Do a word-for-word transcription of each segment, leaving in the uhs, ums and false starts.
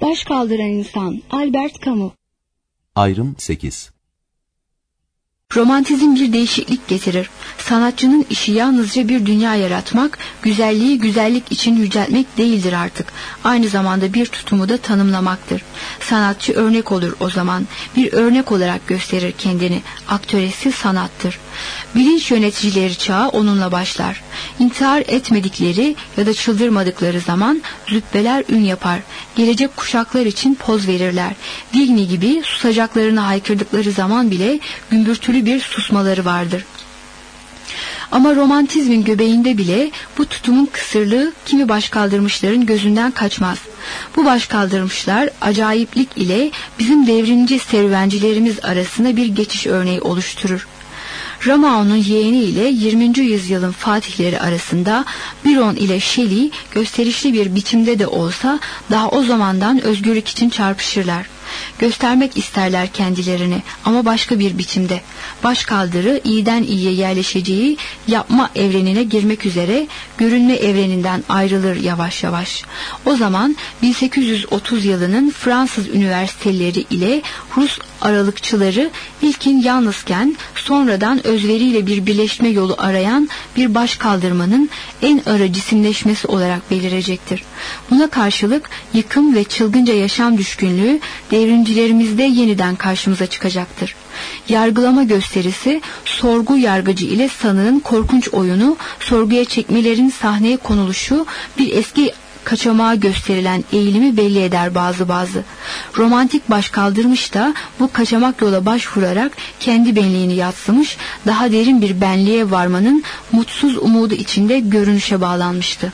Baş kaldıran insan Albert Camus. Ayrım sekiz. Romantizm bir değişiklik getirir. Sanatçının işi yalnızca bir dünya yaratmak, güzelliği güzellik için yüceltmek değildir artık. Aynı zamanda bir tutumu da tanımlamaktır. Sanatçı örnek olur o zaman. Bir örnek olarak gösterir kendini. Aktöresi sanattır. Bilinç yöneticileri çağı onunla başlar. İntihar etmedikleri ya da çıldırmadıkları zaman zübbeler ün yapar. Gelecek kuşaklar için poz verirler. Vigny gibi susacaklarını haykırdıkları zaman bile gümbürtülü bir susmaları vardır. Ama romantizmin göbeğinde bile bu tutumun kısırlığı kimi başkaldırmışların gözünden kaçmaz. Bu başkaldırmışlar acayiplik ile bizim devrimci serüvencilerimiz arasında bir geçiş örneği oluşturur. Rameau'nun yeğeni ile yirminci yüzyılın fatihleri arasında Byron ile Shelley gösterişli bir biçimde de olsa daha o zamandan özgürlük için çarpışırlar. Göstermek isterler kendilerini ama başka bir biçimde. Başkaldırı iyiden iyiye yerleşeceği yapma evrenine girmek üzere görünme evreninden ayrılır yavaş yavaş. O zaman bin sekiz yüz otuz yılının Fransız üniversiteleri ile Rus aralıkçıları ilkin yalnızken sonradan özveriyle bir birleşme yolu arayan bir başkaldırmanın en arı cisimleşmesi olarak belirecektir. Buna karşılık yıkım ve çılgınca yaşam düşkünlüğü devrimcilerimizde yeniden karşımıza çıkacaktır. Yargılama gösterisi, sorgu yargıcı ile sanığın korkunç oyunu, sorguya çekmelerin sahneye konuluşu bir eski kaçamağa gösterilen eğilimi belli eder bazı bazı. Romantik başkaldırmış da bu kaçamak yola başvurarak kendi benliğini yadsımış, daha derin bir benliğe varmanın mutsuz umudu içinde görünüşe bağlanmıştı.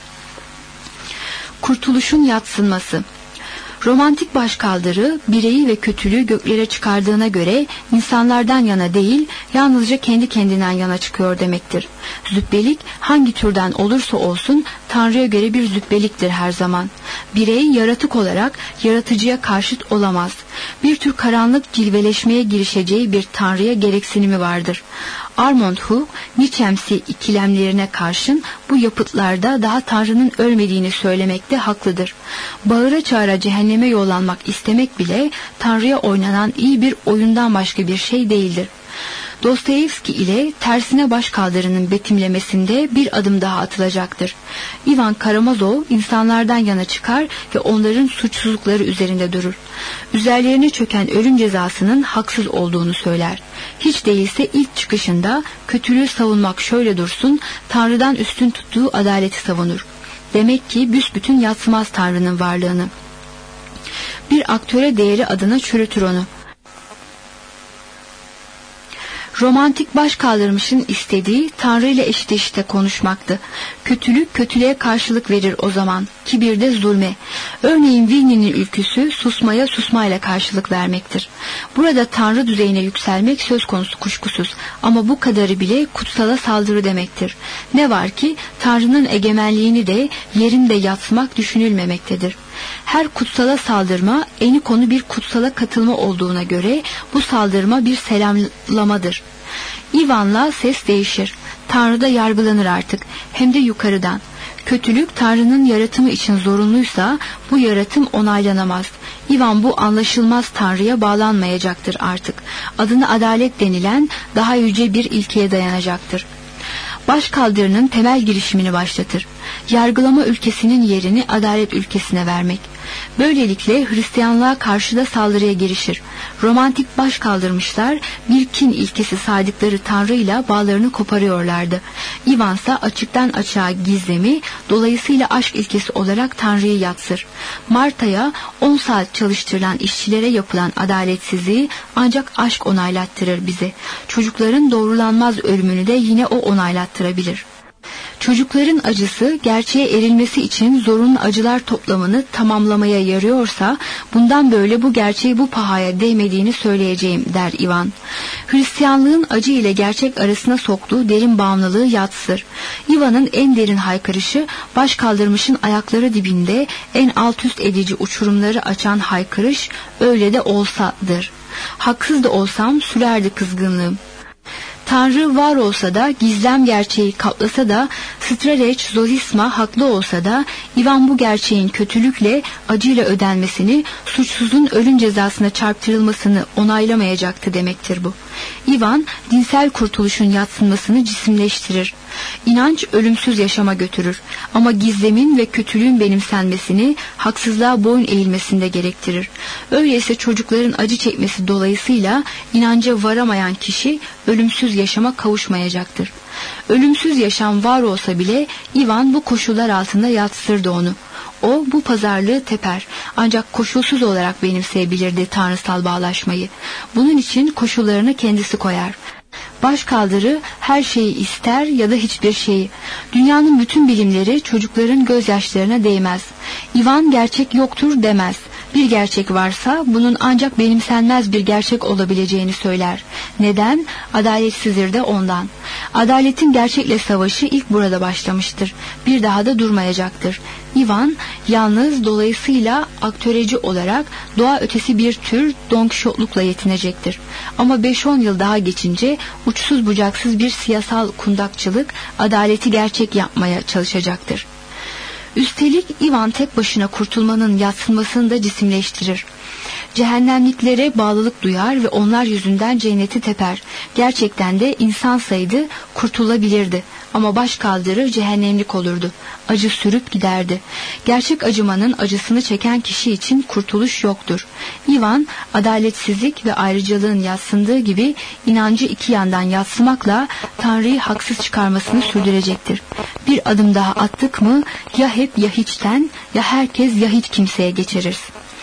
Kurtuluşun yadsınması. Romantik başkaldırı bireyi ve kötülüğü göklere çıkardığına göre insanlardan yana değil, yalnızca kendi kendinden yana çıkıyor demektir. Zübbelik hangi türden olursa olsun Tanrı'ya göre bir zübbeliktir her zaman. Birey yaratık olarak yaratıcıya karşıt olamaz. Bir tür karanlık cilveleşmeye girişeceği bir Tanrı'ya gereksinimi vardır. Armand Hugh, Nietzsche'msi ikilemlerine karşın bu yapıtlarda daha Tanrı'nın ölmediğini söylemekte haklıdır. Bağıra çağıra cehenneme yollanmak istemek bile Tanrı'ya oynanan iyi bir oyundan başka bir şey değildir. Dostoyevski ile tersine başkaldırının betimlemesinde bir adım daha atılacaktır. Ivan Karamazov insanlardan yana çıkar ve onların suçsuzlukları üzerinde durur. Üzerlerine çöken ölüm cezasının haksız olduğunu söyler. Hiç değilse ilk çıkışında kötülüğü savunmak şöyle dursun, Tanrı'dan üstün tuttuğu adaleti savunur. Demek ki büsbütün yadsımaz Tanrı'nın varlığını. Bir aktöre değeri adına çürütür onu. Romantik başkaldırmışın istediği Tanrı ile eşit eşite konuşmaktı. Kötülük kötülüğe karşılık verir o zaman, kibir de zulme. Örneğin Vigny'nin ülküsü susmaya susmayla karşılık vermektir. Burada Tanrı düzeyine yükselmek söz konusu kuşkusuz ama bu kadarı bile kutsala saldırı demektir. Ne var ki Tanrı'nın egemenliğini de yerinde yatsımak düşünülmemektedir. Her kutsala saldırma eni konu bir kutsala katılma olduğuna göre bu saldırma bir selamlamadır. Ivan'la ses değişir. Tanrı da yargılanır artık, hem de yukarıdan. Kötülük Tanrı'nın yaratımı için zorunluysa bu yaratım onaylanamaz. Ivan bu anlaşılmaz Tanrı'ya bağlanmayacaktır artık. Adına adalet denilen daha yüce bir ilkeye dayanacaktır. Başkaldırının temel girişimini başlatır. Yargılama ülkesinin yerini adalet ülkesine vermek. Böylelikle Hristiyanlığa karşı da saldırıya girişir. Romantik başkaldırmışlar bir kin ilkesi saydıkları Tanrı'yla bağlarını koparıyorlardı. Ivan ise açıktan açığa gizlemi, dolayısıyla aşk ilkesi olarak Tanrı'yı yatsır. Marta'ya on saat çalıştırılan işçilere yapılan adaletsizliği ancak aşk onaylattırır bize. Çocukların doğrulanmaz ölümünü de yine o onaylattırabilir. Çocukların acısı gerçeğe erilmesi için zorunlu acılar toplamını tamamlamaya yarıyorsa bundan böyle bu gerçeği bu pahaya değmediğini söyleyeceğim der Ivan. Hristiyanlığın acı ile gerçek arasına soktuğu derin bağımlılığı yatsır. Ivan'ın en derin haykırışı başkaldırmışın ayakları dibinde en alt üst edici uçurumları açan haykırış öyle de olsadır. Haksız da olsam sürerdi kızgınlığım. Tanrı var olsa da, gizlem gerçeği kaplasa da, Strelec Zozisma haklı olsa da, Ivan bu gerçeğin kötülükle, acıyla ödenmesini, suçsuzun ölüm cezasına çarptırılmasını onaylamayacaktı demektir bu. Ivan, dinsel kurtuluşun yadsınmasını cisimleştirir. İnanç ölümsüz yaşama götürür. Ama gizlemin ve kötülüğün benimsenmesini, haksızlığa boyun eğilmesinde gerektirir. Öyleyse çocukların acı çekmesi dolayısıyla inanca varamayan kişi ölümsüz yaşama kavuşmayacaktır. Ölümsüz yaşam var olsa bile Ivan bu koşullar altında yatsırdı onu. O bu pazarlığı teper, ancak koşulsuz olarak benimseyebilirdi tanrısal bağlaşmayı. Bunun için koşullarını kendisi koyar. Başkaldırı her şeyi ister ya da hiçbir şeyi. Dünyanın bütün bilimleri çocukların gözyaşlarına değmez. Ivan gerçek yoktur demez. Bir gerçek varsa bunun ancak benimsenmez bir gerçek olabileceğini söyler. Neden? Adaletsizdir de ondan. Adaletin gerçekle savaşı ilk burada başlamıştır. Bir daha da durmayacaktır. Ivan yalnız, dolayısıyla aktöreci olarak doğa ötesi bir tür Don Kişotlukla yetinecektir. Ama beş on yıl daha geçince uçsuz bucaksız bir siyasal kundakçılık adaleti gerçek yapmaya çalışacaktır. Üstelik Ivan tek başına kurtulmanın yadsınmasını da cisimleştirir. Cehennemliklere bağlılık duyar ve onlar yüzünden cenneti teper. Gerçekten de insan saydı, kurtulabilirdi. Ama baş kaldırır cehennemlik olurdu. Acı sürüp giderdi. Gerçek acımanın acısını çeken kişi için kurtuluş yoktur. Ivan, adaletsizlik ve ayrıcalığın yadsındığı gibi inancı iki yandan yadsımakla Tanrı'yı haksız çıkarmasını sürdürecektir. Bir adım daha attık mı ya hep ya hiçten, ya herkes ya hiç kimseye geçeriz.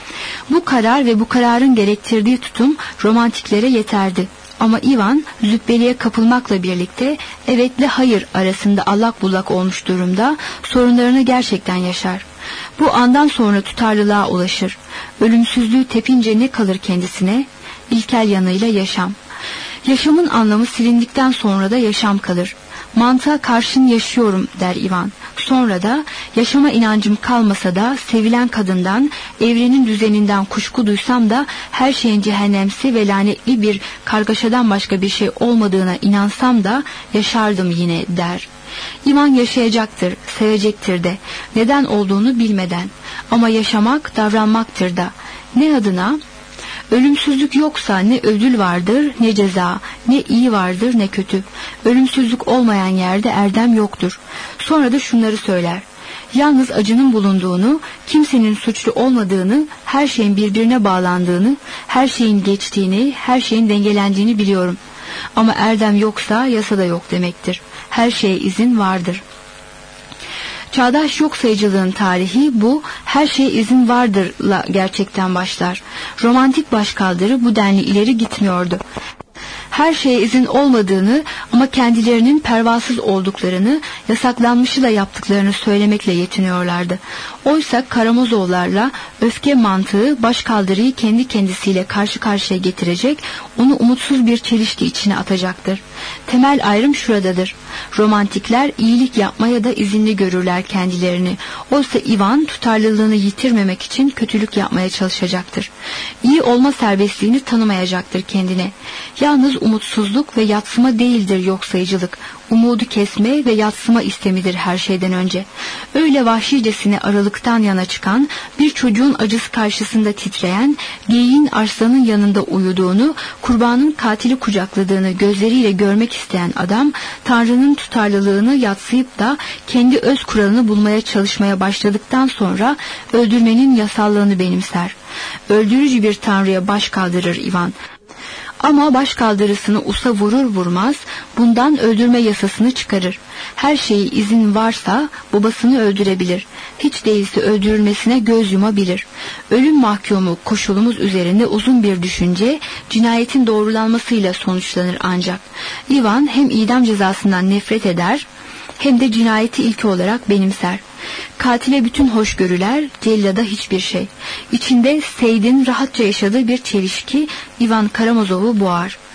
Bu karar ve bu kararın gerektirdiği tutum romantiklere yeterdi. Ama Ivan züppeliğe kapılmakla birlikte evetle hayır arasında allak bullak olmuş durumda, sorunlarını gerçekten yaşar. Bu andan sonra tutarlılığa ulaşır. Ölümsüzlüğü tepince ne kalır kendisine? İlkel yanıyla yaşam. Yaşamın anlamı silindikten sonra da yaşam kalır. Mantığa karşın yaşıyorum der Ivan. Sonra da yaşama inancım kalmasa da sevilen kadından, evrenin düzeninden kuşku duysam da her şeyin cehennemsi ve lanetli bir kargaşadan başka bir şey olmadığına inansam da yaşardım yine der. Ivan yaşayacaktır, sevecektir de, neden olduğunu bilmeden. Ama yaşamak davranmaktır da. Ne adına? Ölümsüzlük yoksa ne ödül vardır ne ceza, ne iyi vardır ne kötü. Ölümsüzlük olmayan yerde erdem yoktur. Sonra da şunları söyler. Yalnız acının bulunduğunu, kimsenin suçlu olmadığını, her şeyin birbirine bağlandığını, her şeyin geçtiğini, her şeyin dengelendiğini biliyorum. Ama erdem yoksa yasa da yok demektir. Her şeye izin vardır. Çağdaş yok sayıcılığın tarihi bu her şeye izin vardırla gerçekten başlar. Romantik başkaldırı bu denli ileri gitmiyordu. Her şeye izin olmadığını ama kendilerinin pervasız olduklarını, yasaklanmışı da yaptıklarını söylemekle yetiniyorlardı. Oysa Karamozoğullarla öfke mantığı başkaldırıyı kendi kendisiyle karşı karşıya getirecek, onu umutsuz bir çelişki içine atacaktır. Temel ayrım şuradadır. Romantikler iyilik yapmaya da izinli görürler kendilerini. Oysa Ivan tutarlılığını yitirmemek için kötülük yapmaya çalışacaktır. İyi olma serbestliğini tanımayacaktır kendine. Yalnız umutsuzluk ve yatsıma değildir yok sayıcılık. Umudu kesme ve yatsıma istemidir her şeyden önce. Öyle vahşicesine aralıktan yana çıkan, bir çocuğun acısı karşısında titreyen, geyiğin arslanın yanında uyuduğunu, kurbanın katili kucakladığını gözleriyle görmek isteyen adam, Tanrı'nın tutarlılığını yatsıyıp da kendi öz kuralını bulmaya çalışmaya başladıktan sonra öldürmenin yasallığını benimser. Öldürücü bir Tanrı'ya baş kaldırır Ivan. Ama başkaldırısını usa vurur vurmaz bundan öldürme yasasını çıkarır. Her şeyi izin varsa babasını öldürebilir. Hiç değilse öldürülmesine göz yumabilir. Ölüm mahkumu koşulumuz üzerinde uzun bir düşünce cinayetin doğrulanmasıyla sonuçlanır ancak. Ivan hem idam cezasından nefret eder hem de cinayeti ilki olarak benimser. Katile bütün hoşgörüler, cellada hiçbir şey. İçinde Seyd'in rahatça yaşadığı bir çelişki Ivan Karamazov'u boğar.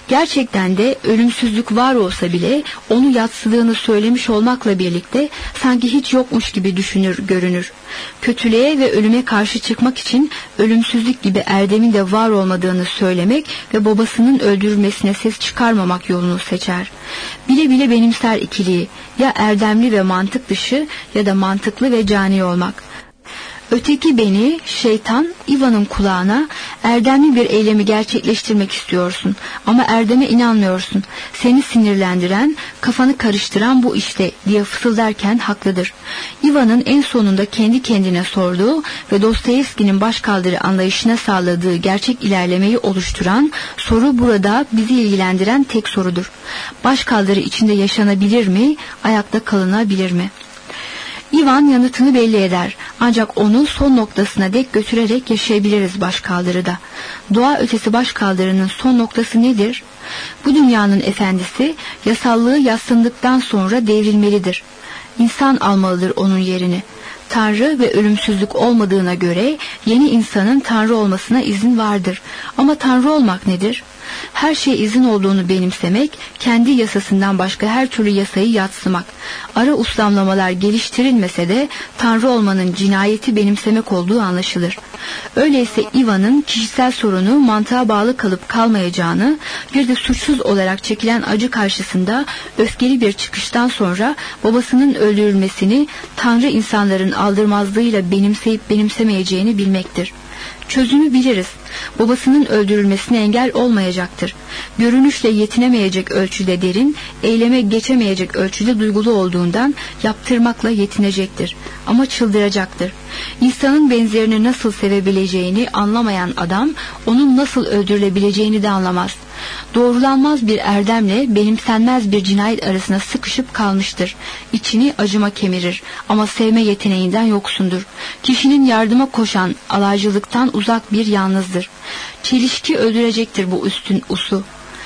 Gerçekten de ölümsüzlük var olsa bile onu yadsıdığını söylemiş olmakla birlikte sanki hiç yokmuş gibi düşünür, görünür. Kötülüğe ve ölüme karşı çıkmak için ölümsüzlük gibi erdemin de var olmadığını söylemek ve babasının öldürülmesine ses çıkarmamak yolunu seçer. Bile bile benimser ikiliği, ya erdemli ve mantık dışı ya da mantıklı ve cani olmak. Öteki beni, şeytan, Ivan'ın kulağına erdemli bir eylemi gerçekleştirmek istiyorsun ama erdeme inanmıyorsun. Seni sinirlendiren, kafanı karıştıran bu işte diye fısıldarken haklıdır. Ivan'ın en sonunda kendi kendine sorduğu ve Dostoyevski'nin başkaldırı anlayışına sağladığı gerçek ilerlemeyi oluşturan soru burada bizi ilgilendiren tek sorudur. Başkaldırı içinde yaşanabilir mi, ayakta kalınabilir mi? Ivan yanıtını belli eder. Ancak onu son noktasına dek götürerek yaşayabiliriz başkaldırıda. Doğa ötesi başkaldırının son noktası nedir? Bu dünyanın efendisi yasallığı yadsındıktan sonra devrilmelidir. İnsan almalıdır onun yerini. Tanrı ve ölümsüzlük olmadığına göre yeni insanın Tanrı olmasına izin vardır. Ama Tanrı olmak nedir? Her şeye izin olduğunu benimsemek, kendi yasasından başka her türlü yasayı yadsımak. Ara uslamlamalar geliştirilmese de Tanrı olmanın cinayeti benimsemek olduğu anlaşılır. Öyleyse Ivan'ın kişisel sorunu mantığa bağlı kalıp kalmayacağını, bir de suçsuz olarak çekilen acı karşısında öfkeli bir çıkıştan sonra babasının öldürülmesini Tanrı insanların aldırmazlığıyla benimseyip benimsemeyeceğini bilmektir. Çözümü biliriz. Babasının öldürülmesine engel olmayacaktır. Görünüşle yetinemeyecek ölçüde derin, eyleme geçemeyecek ölçüde duygulu olduğundan yaptırmakla yetinecektir. Ama çıldıracaktır. İnsanın benzerini nasıl sevebileceğini anlamayan adam, onun nasıl öldürülebileceğini de anlamaz. Doğrulanmaz bir erdemle benimsenmez bir cinayet arasına sıkışıp kalmıştır. İçini acıma kemirir ama sevme yeteneğinden yoksundur. Kişinin yardıma koşan alaycılıktan uzak bir yalnızdır. Çelişki öldürecektir bu üstün usu.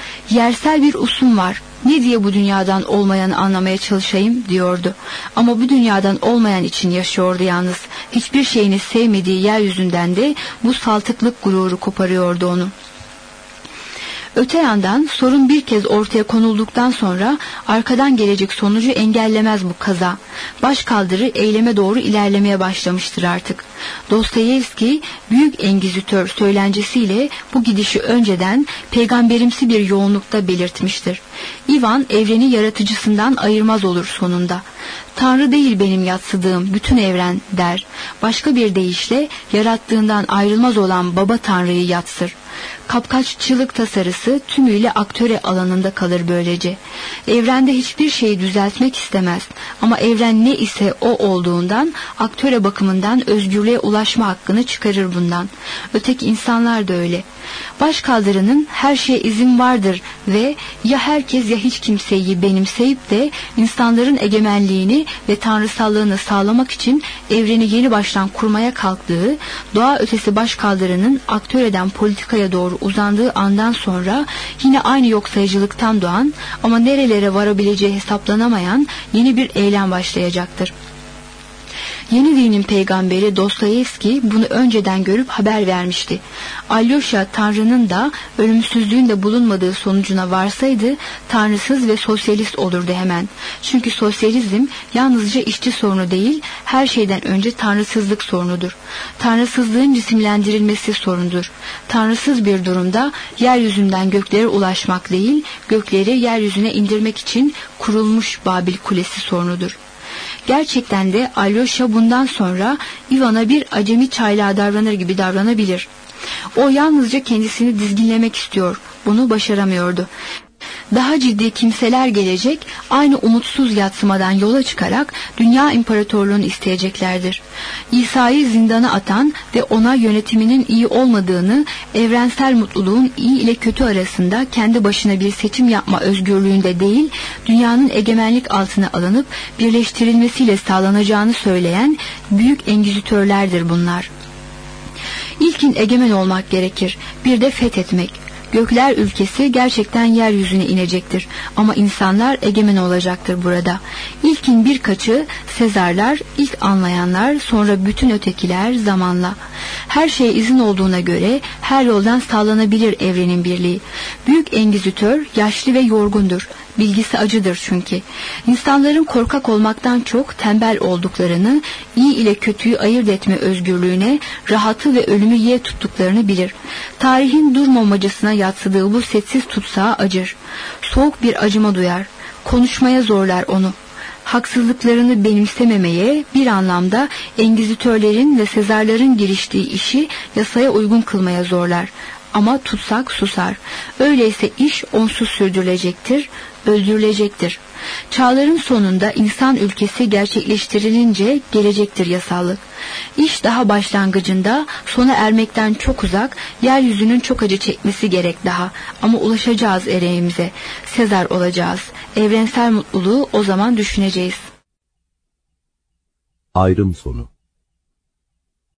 Yersel bir usum var. Ne diye bu dünyadan olmayanı anlamaya çalışayım diyordu. Ama bu dünyadan olmayan için yaşıyordu yalnız. Hiçbir şeyini sevmediği yeryüzünden de bu saltıklık gururu koparıyordu onu. Öte yandan sorun bir kez ortaya konulduktan sonra arkadan gelecek sonucu engellemez bu kaza. Başkaldırı eyleme doğru ilerlemeye başlamıştır artık. Dostoyevski büyük engizitör söylencesiyle bu gidişi önceden peygamberimsi bir yoğunlukta belirtmiştir. Ivan evreni yaratıcısından ayırmaz olur sonunda. Tanrı değil benim yadsıdığım bütün evren der. Başka bir deyişle yarattığından ayrılmaz olan baba Tanrı'yı yatsır. Kapkaççılık tasarısı tümüyle aktöre alanında kalır böylece. Evrende hiçbir şeyi düzeltmek istemez ama evren ne ise o olduğundan aktöre bakımından özgürlüğe ulaşma hakkını çıkarır bundan. Öteki insanlar da öyle. Başkaldırının her şeye izin vardır ve ya herkes ya hiç kimseyi benimseyip de insanların egemenliğini ve tanrısallığını sağlamak için evreni yeni baştan kurmaya kalktığı, doğa ötesi başkaldırının aktöreden politikaya doğru uzandığı andan sonra yine aynı yoksayıcılıktan doğan ama nerelere varabileceği hesaplanamayan yeni bir eylem başlayacaktır. Yeni dinin peygamberi Dostoyevski bunu önceden görüp haber vermişti. Alyosha Tanrı'nın da ölümsüzlüğün de bulunmadığı sonucuna varsaydı tanrısız ve sosyalist olurdu hemen. Çünkü sosyalizm yalnızca işçi sorunu değil, her şeyden önce tanrısızlık sorunudur. Tanrısızlığın cisimlendirilmesi sorunudur. Tanrısız bir durumda yeryüzünden göklere ulaşmak değil, gökleri yeryüzüne indirmek için kurulmuş Babil Kulesi sorunudur. Gerçekten de Alyosha bundan sonra Ivan'a bir acemi çaylağı davranır gibi davranabilir. O yalnızca kendisini dizginlemek istiyor. Bunu başaramıyordu. Daha ciddi kimseler gelecek, aynı umutsuz yatsımadan yola çıkarak dünya imparatorluğunu isteyeceklerdir. İsa'yı zindana atan ve ona yönetiminin iyi olmadığını, evrensel mutluluğun iyi ile kötü arasında kendi başına bir seçim yapma özgürlüğünde değil, dünyanın egemenlik altına alınıp birleştirilmesiyle sağlanacağını söyleyen büyük engizitörlerdir bunlar. İlkin egemen olmak gerekir, bir de fethetmek. Gökler ülkesi gerçekten yeryüzüne inecektir ama insanlar egemen olacaktır burada. İlkin birkaçı Sezarlar, ilk anlayanlar, sonra bütün ötekiler zamanla. Her şeye izin olduğuna göre her yoldan sağlanabilir evrenin birliği. Büyük Engizitör yaşlı ve yorgundur. Bilgisi acıdır çünkü. İnsanların korkak olmaktan çok tembel olduklarını, iyi ile kötüyü ayırt etme özgürlüğüne, rahatı ve ölümü ye tuttuklarını bilir. Tarihin durmamacasına yatsıdığı bu sessiz tutsağa acır. Soğuk bir acıma duyar. Konuşmaya zorlar onu. Haksızlıklarını benimsememeye, bir anlamda Engizitörlerin ve Sezarların giriştiği işi yasaya uygun kılmaya zorlar. Ama tutsak susar. Öyleyse iş onsuz sürdürülecektir, öldürülecektir. Çağların sonunda insan ülkesi gerçekleştirilince gelecektir yasallık. İş daha başlangıcında, sona ermekten çok uzak, yeryüzünün çok acı çekmesi gerek daha. Ama ulaşacağız ereğimize. Sezar olacağız. Evrensel mutluluğu o zaman düşüneceğiz. Ayrım sonu.